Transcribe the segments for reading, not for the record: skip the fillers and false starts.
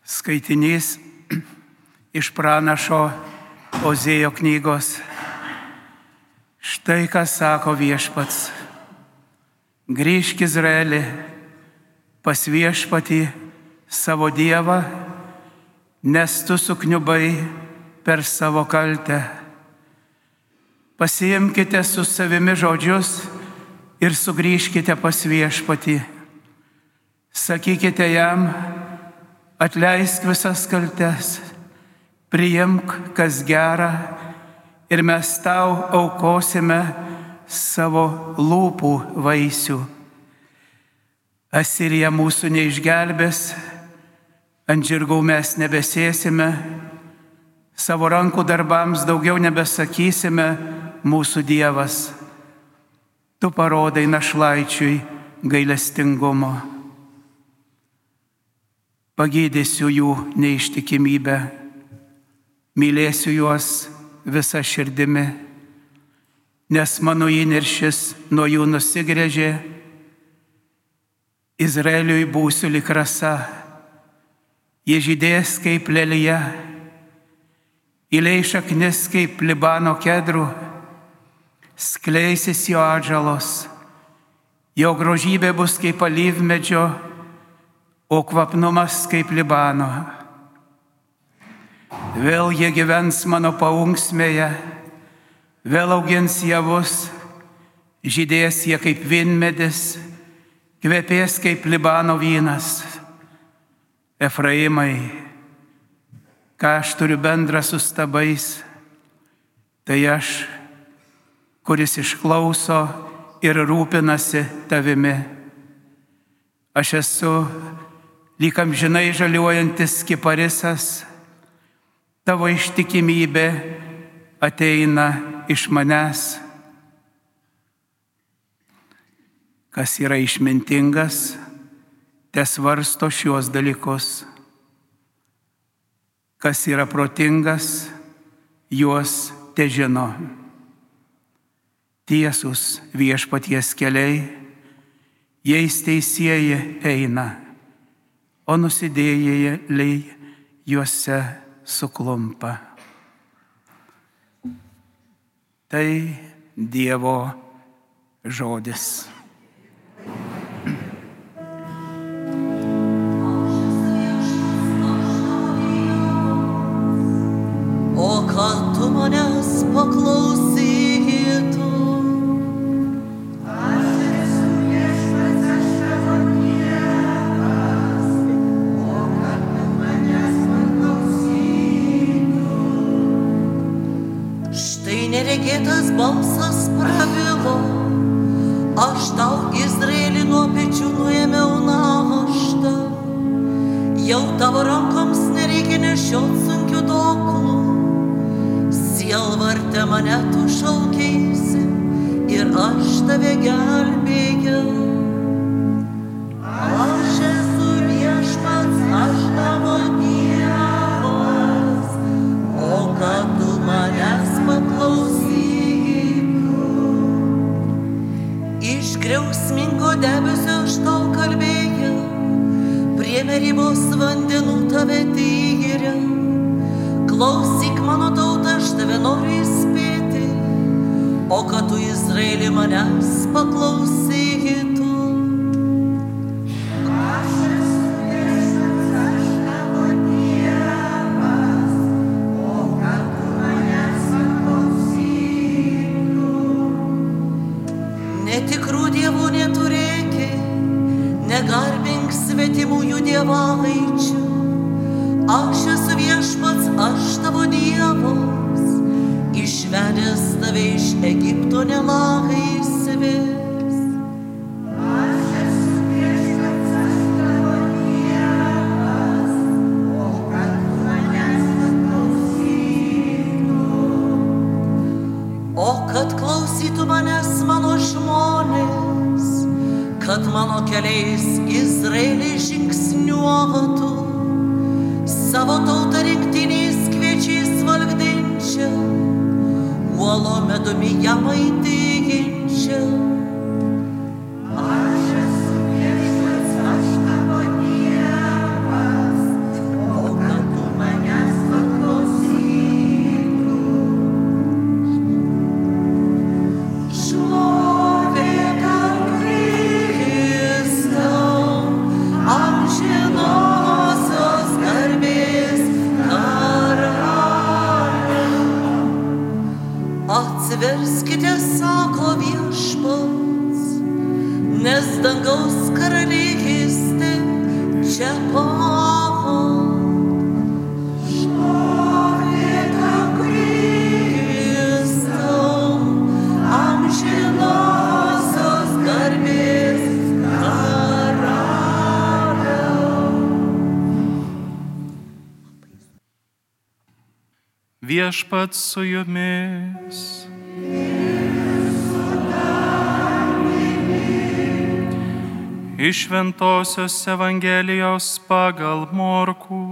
Skaitinys iš pranašo Ozėjo knygos. Štai ką sako Viešpats. Grįžk Izraeli pas Viešpatį savo Dievą, nes tu sukniubai per savo kaltę. Pasiimkite su savimi žodžius ir sugrįžkite pas Viešpatį. Sakykite jam, atleisk visas kaltes, priimk, kas gera, ir mes tau aukosime savo lūpų vaisių. Asirija mūsų neišgelbės, ant žirgų mes nebesėsime, savo rankų darbams daugiau nebesakysime mūsų Dievas. Tu parodai našlaičiui gailestingumo. Pagydysiu jų neištikimybę, mylėsiu juos visą širdimi, nes mano įniršis nuo jų nusigręžė. Izraeliui būsiu lyg rasa, jie žydės kaip lelija, įleis šaknis kaip Libano kedrų, skleisis jo atžalos, jo grožybė bus kaip alyvmedžio, o kvapnumas kaip Libano. Vėl jie gyvens mano paunksmėje, vėl augins javus, žydės jie kaip vynmedis, kvepės kaip Libano vynas. Efraimai, ką aš turiu bendra su stabais, tai aš, kuris išklauso ir rūpinasi tavimi. Aš esu lyg amžinai žaliuojantis kiparisas, tavo ištikimybė ateina iš manęs. Kas yra išmintingas, tesvarsto šiuos dalykus. Kas yra protingas, juos težino. Tiesus Viešpaties keliai, jais teisieji eina, o nusidėjėliai juose suklumpa. Tai Dievo žodis. O kad tu manęs paklausytum, neregėtas balsas prabilo, aš tau Izraelį nuo pečių nuėmiau naštą, jau tavo rankoms nereikia nešiot sunkių doklų, sielvarte mane tu šaukeisi ir aš tave gelbėjau. Aš esu Viešpats, aš tavo Dievas, o kad tu manęs paklausytum. Iš griausmingo debesio aš tau kalbėjau, prie meribos vandenų tave tyrė. Klausyk mano tauta, aš tave noriu įspėti, o kad tu Izraelį manęs paklausytum. Netikrų dievų neturėki, negarbink svetimųjų dievaičių. Aš esu Viešpats, aš tavo Dievas, išvedęs tave iš Egipto nelaisvės. Aš esu Viešpats, aš tavo Dievas, o kad tu manęs paklausytum. O kad klausytų manęs mano žmonės, kad mano keliais Izraelį žingsniuotų, savo tautą rinktiniais kviečiais valgdinčia, uolo medumi ją maitinčia. Aš esu Viešpats, aš tavo Dievas, o čia pat. Šlovė tau, Kristau, amžinosios garbės karaliau. Viešpats su jumis. Iš Šventosios Evangelijos pagal Morkų.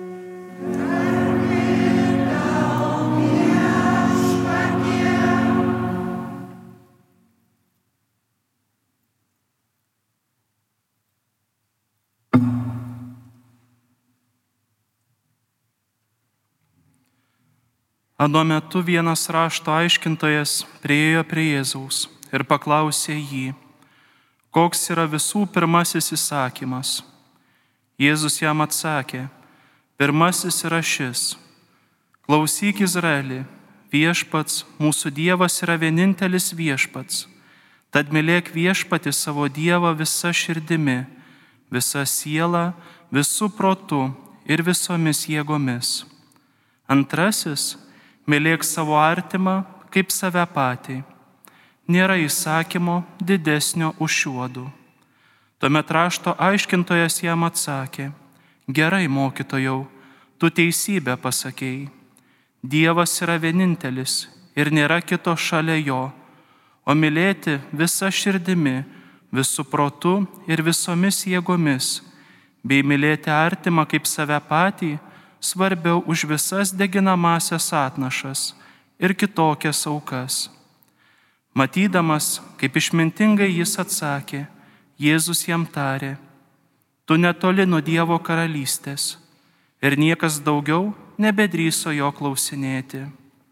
Anuo metu vienas rašto aiškintojas priėjo prie Jėzaus ir paklausė jį, koks yra visų pirmasis įsakymas. Jėzus jam atsakė, pirmasis yra šis: klausyk Izraeli, viešpats, mūsų Dievas yra vienintelis viešpats. Tad mylėk viešpatį savo Dievą visa širdimi, visa siela, visų protu ir visomis jėgomis. Antrasis: mylėk savo artimą kaip save patį. Nėra įsakymo didesnio už šiuodu. Tuomet rašto aiškintojas jam atsakė, gerai, mokytojau, tu teisybę pasakėjai. Dievas yra vienintelis ir nėra kito šalia jo, o mylėti visa širdimi, visų protu ir visomis jėgomis, bei mylėti artimą kaip save patį, svarbiau už visas deginamasias atnašas ir kitokias aukas. Matydamas, kaip išmintingai jis atsakė, Jėzus jam tarė, tu netoli nuo Dievo karalystės, ir niekas daugiau nebedrįso jo klausinėti.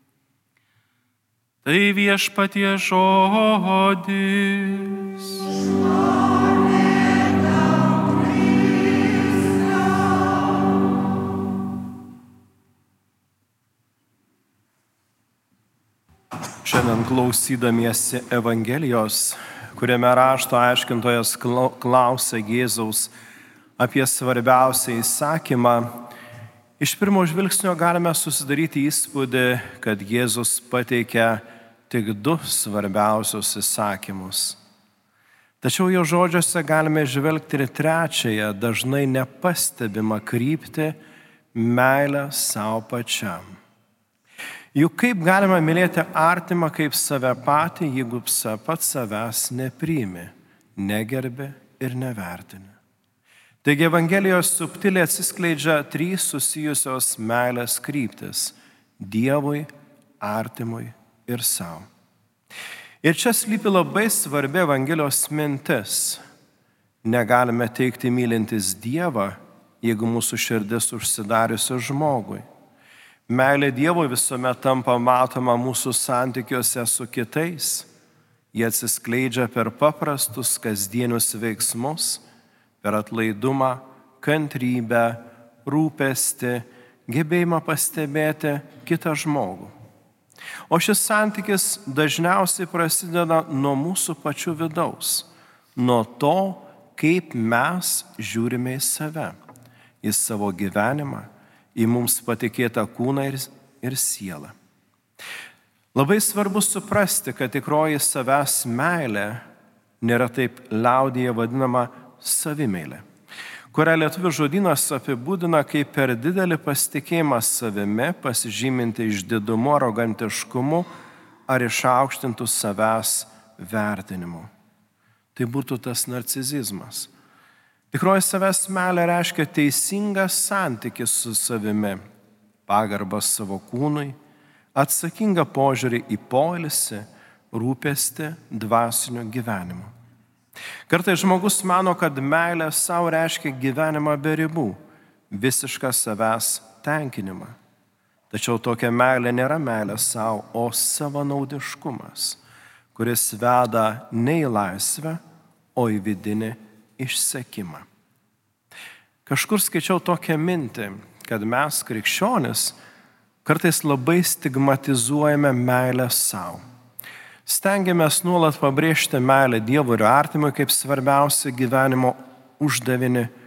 Tai viešpatie žodis. Šiandien klausydamiesi Evangelijos, kuriame rašto aiškintojas klausia Jėzaus apie svarbiausią įsakymą, iš pirmo žvilgsnio galime susidaryti įspūdį, kad Jėzus pateikia tik 2 svarbiausius įsakymus. Tačiau jo žodžiuose galime žvelgti ir 3, dažnai nepastebimą kryptį – meilę savo pačiam. Juk kaip galima mylėti artimą kaip save patį, jeigu pats savęs nepriimi, negerbi ir nevertini. Taigi Evangelijos subtiliai atsiskleidžia 3 susijusios meilės kryptis – Dievui, artimui ir savo. Ir čia slypi labai svarbi Evangelijos mintis. Negalime teikti mylintis Dievą, jeigu mūsų širdis užsidariusi žmogui. Meilė Dievui visuomet tampa matoma mūsų santykiuose su kitais. Jie atsiskleidžia per paprastus kasdienius veiksmus, per atlaidumą, kantrybę, rūpestį, gebėjimą pastebėti kitą žmogų. O šis santykis dažniausiai prasideda nuo mūsų pačių vidaus, nuo to, kaip mes žiūrime į save, į savo gyvenimą, į mums patikėtą kūną ir sielą. Labai svarbu suprasti, kad tikroji savęs meilė nėra taip liaudyje vadinama savimeilė, kurią lietuvių žodynas apibūdina kaip per didelį pasitikėjimą savimi, pasižyminti išdidumu, arogantiškumu ar išaukštintų savęs vertinimu. Tai būtų tas narcizizmas. Tikroji savęs meilė reiškia teisingas santykis su savimi, pagarbą savo kūnui, atsakingą požiūrį į poilsį, rūpestį dvasiniu gyvenimu. Kartais žmogus mano, kad meilė savo reiškia gyvenimą be ribų, visišką savęs tenkinimą. Tačiau tokia meilė nėra meilė savo, o savanaudiškumas, kuris veda ne į laisvę, o į vidinį išsekimą. Kažkur skaičiau tokią mintį, kad mes, krikščionis, kartais labai stigmatizuojame meilę savo. Stengiamės nuolat pabrėžti meilę Dievui ir artimui kaip svarbiausią gyvenimo uždavinį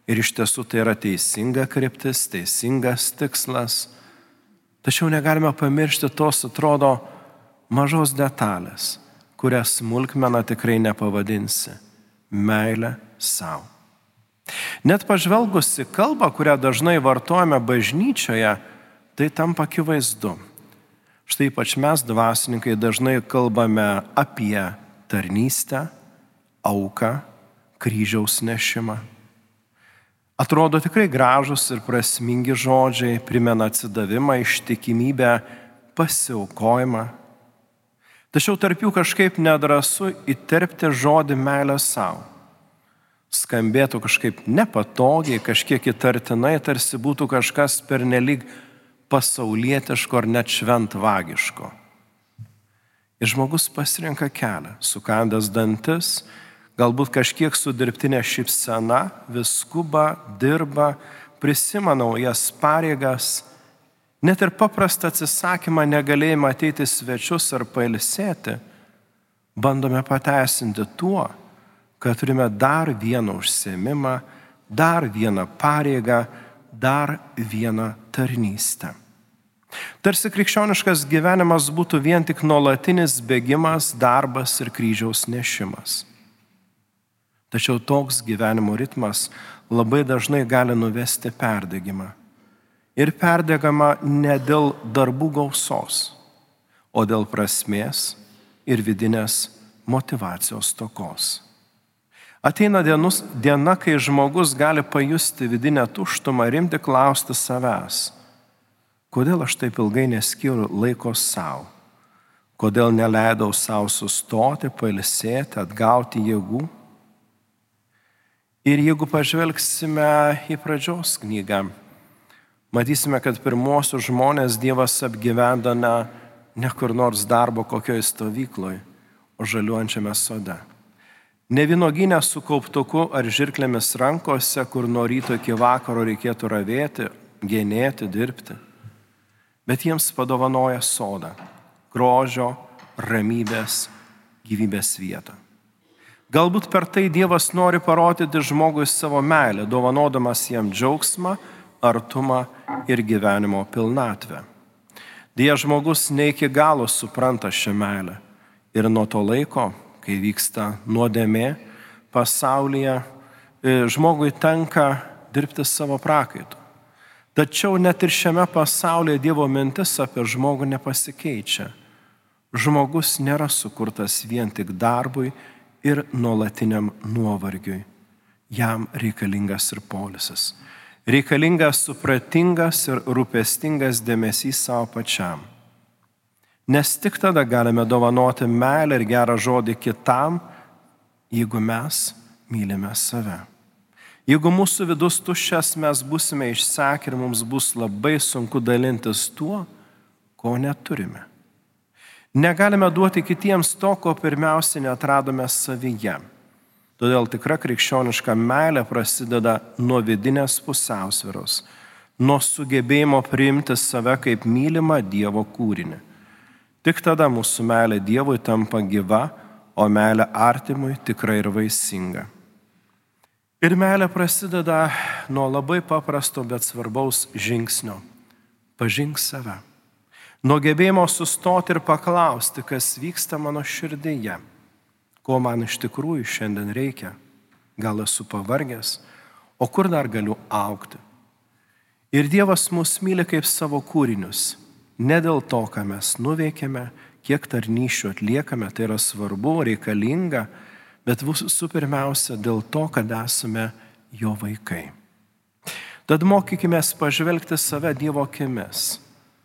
Ir iš tiesų tai yra teisinga kryptis, teisingas tikslas. Tačiau negalime pamiršti tos, atrodo, mažos detalės, kurias smulkmena tikrai nepavadinsi - meilė savo. Net pažvelgusi kalbą, kurią dažnai vartojame bažnyčioje, tai tampa akivaizdu. Štai ypač mes, dvasininkai, dažnai kalbame apie tarnystę, auką, kryžiaus nešimą. Atrodo tikrai gražus ir prasmingi žodžiai, primena atsidavimą, ištikimybę, pasiaukojimą. Tačiau tarp jų kažkaip nedrąsu įterpti žodį meilę savo. Skambėtų kažkaip nepatogiai, kažkiek įtartinai, tarsi būtų kažkas pernelyg pasaulietiško ar net šventvagiško. Ir žmogus pasirenka kelią, sukandęs dantis, galbūt kažkiek su dirbtinė šypsena, vis skuba, dirba, prisima naujas pareigas, net ir paprastą atsisakymą negalėjimą ateiti svečius ar pailsėti, bandome pateisinti tuo, kad turime dar vieną užsiėmimą, dar vieną pareigą, dar vieną tarnystę. Tarsi krikščioniškas gyvenimas būtų vien tik nuolatinis bėgimas, darbas ir kryžiaus nešimas. Tačiau toks gyvenimo ritmas labai dažnai gali nuvesti perdegimą. Ir perdegama ne dėl darbų gausos, o dėl prasmės ir vidinės motyvacijos stokos. Ateina diena, kai žmogus gali pajusti vidinę tuštumą ir imti klausti savęs, kodėl aš taip ilgai neskiriu laiko savo, kodėl neleidau savo sustoti, pailsėti, atgauti jėgų. Ir jeigu pažvelgsime į pradžios knygą, matysime, kad pirmosius žmonės Dievas apgyvendina ne kur nors darbo kokioj stovykloj, o žaliuojančiame sode. Ne vynuogyne su kauptuku ar žirklėmis rankose, kur nuo ryto iki vakaro reikėtų ravėti, genėti, dirbti. Bet jiems padovanoja sodą, grožio, ramybės, gyvybės vietą. Galbūt per tai Dievas nori parodyti žmogui savo meilę, dovanodamas jam džiaugsmą, artumą ir gyvenimo pilnatvę. Deja, žmogus ne iki galo supranta šią meilę. Ir nuo to laiko, kai vyksta nuodėmė pasaulyje, žmogui tenka dirbti savo prakaitu. Tačiau net ir šiame pasaulyje Dievo mintis apie žmogų nepasikeičia. Žmogus nėra sukurtas vien tik darbui ir nuolatiniam nuovargiui. Jam reikalingas ir poilsis. Reikalingas supratingas ir rūpestingas dėmesys savo pačiam. Nes tik tada galime dovanoti meilę ir gerą žodį kitam, jeigu mes mylime save. Jeigu mūsų vidus tuščias, mes būsime išsekę ir mums bus labai sunku dalintis tuo, ko neturime. Negalime duoti kitiems to, ko pirmiausia neatradome savyje. Todėl tikra krikščioniška meilė prasideda nuo vidinės pusiausvyros, nuo sugebėjimo priimti save kaip mylimą Dievo kūrinį. Tik tada mūsų meilė Dievui tampa gyva, o meilė artimui tikrai ir vaisinga. Ir meilė prasideda nuo labai paprasto, bet svarbaus žingsnio. Pažink save. Nuo gebėjimo sustoti ir paklausti, kas vyksta mano širdyje, ko man iš tikrųjų šiandien reikia. Gal esu pavargęs, o kur dar galiu augti. Ir Dievas mus myli kaip savo kūrinius. Ne dėl to, ką mes nuveikėme, kiek tarnysčių atliekame, tai yra svarbu, reikalinga, bet visų pirmiausia dėl to, kad esame jo vaikai. Tad mokykime pažvelgti save Dievo akimis,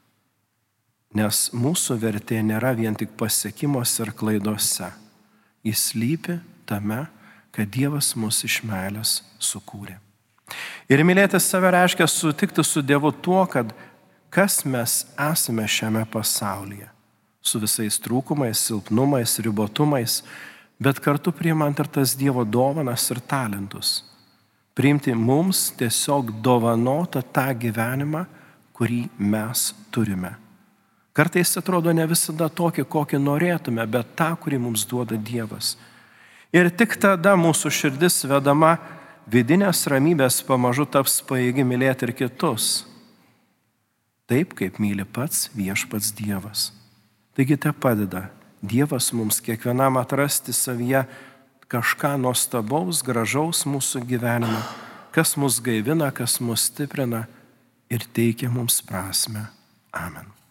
nes mūsų vertė nėra vien tik pasiekimuose ir klaidose. Jis slypi tame, kad Dievas mus iš meilės sukūrė. Ir mylėti save reiškia sutikti su Dievu tuo, kad kas mes esame šiame pasaulyje, su visais trūkumais, silpnumais, ribotumais, bet kartu priimant ir tas Dievo dovanas ir talentus. Priimti mums tiesiog dovanotą tą gyvenimą, kurį mes turime. Kartais atrodo ne visada tokį, kokį norėtume, bet tą, kurį mums duoda Dievas. Ir tik tada mūsų širdis vedama vidinės ramybės pamažu taps pajėgi mylėti ir kitus, taip kaip myli pats viešpats Dievas. Taigi te padeda Dievas mums kiekvienam atrasti savyje kažką nuostabaus, gražaus mūsų gyvenime, kas mus gaivina, kas mus stiprina ir teikia mums prasmę. Amen.